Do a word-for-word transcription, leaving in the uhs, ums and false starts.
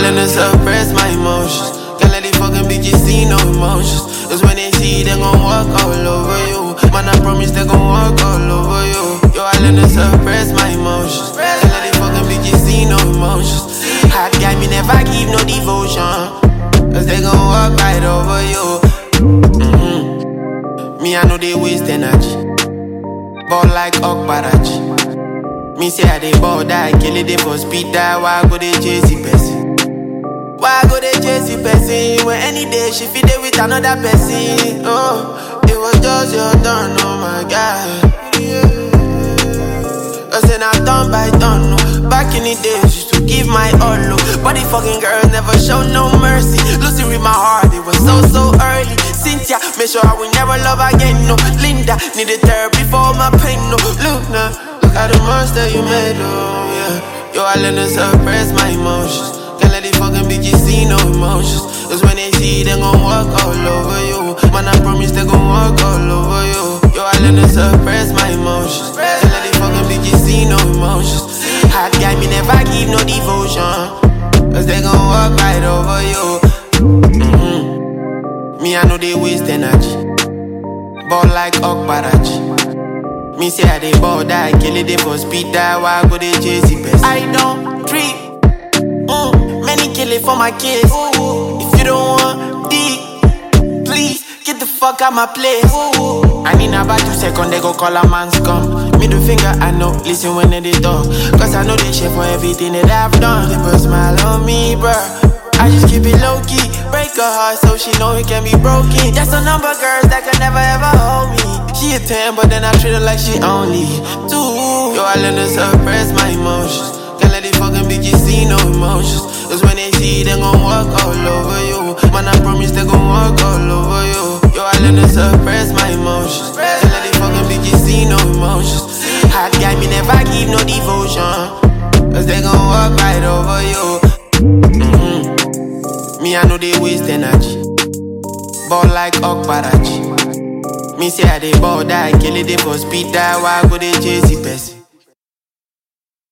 learn to suppress my emotions. Can't let these fucking bitches see no emotions. Cause when they see, they gon' walk all over you. Man, I promise they gon' walk all over you. Yo, I learn to suppress my emotions. Can't let these fucking bitches see no emotions. Hot guy, me never give no devotion. Cause they gon' walk right over you. Mm-hmm. Me, I know they waste energy. Ball like Okbarachi. Me say I dey ball die, kill it, they for speed die. Why go they chase the person? Why go they chase the person? When any day she fit there with another person. Oh, it was just your turn, oh my God. Cause then I turn by turn, no. Back in the days, used to give my all, low. But the fucking girl never show no mercy. Losing with my heart, it was so, so early. Cynthia, make sure I will never love again, no. Linda, needed therapy for my pain, no. Look now, look at the monster you made, oh yeah. Yo, I learn to suppress my emotions. Can't let these fucking bitches see no emotions. Cause when they see, they gon' walk all over you. Man, I promise they gon' walk all over you. Yo, I learn to suppress my emotions. Can't let these fucking bitches see no emotions. Hot guy, me never give no devotion. Cause they gon' walk right over you. Mm-hmm. Me, I know they waste energy. Ball like Okbarachi. Me say I dey ball die, kill it, they for speed die. Why go they chase the best? I don't treat mm, many kill it for my kids. If you don't want dick, please get the fuck out my place. I need about two seconds, they go call a man's come. Middle finger, I know, listen when they talk. Cause I know they share for everything that I've done. They put a smile on me, bruh. I just keep it low-key. Break her heart so she know it can be broken. Just a number of girls that can never ever hold me. She a ten, but then I treat her like she only two. Yo, I learn to suppress my emotions. Can't let these fucking bitches see no emotions. Cause when they see, they gon' walk all over you. Man, I promise they gon' walk all over you. Yo, I learn to suppress my emotions. Can't let these fucking bitches see no emotions. Hot guy, me never give no devotion. Cause they gon' walk right over you. Mm-hmm. Me, I know they waste energy. Ball like Okbarachi. Me say I dey ball die, kill it, they for speed die. Why go they chase the person?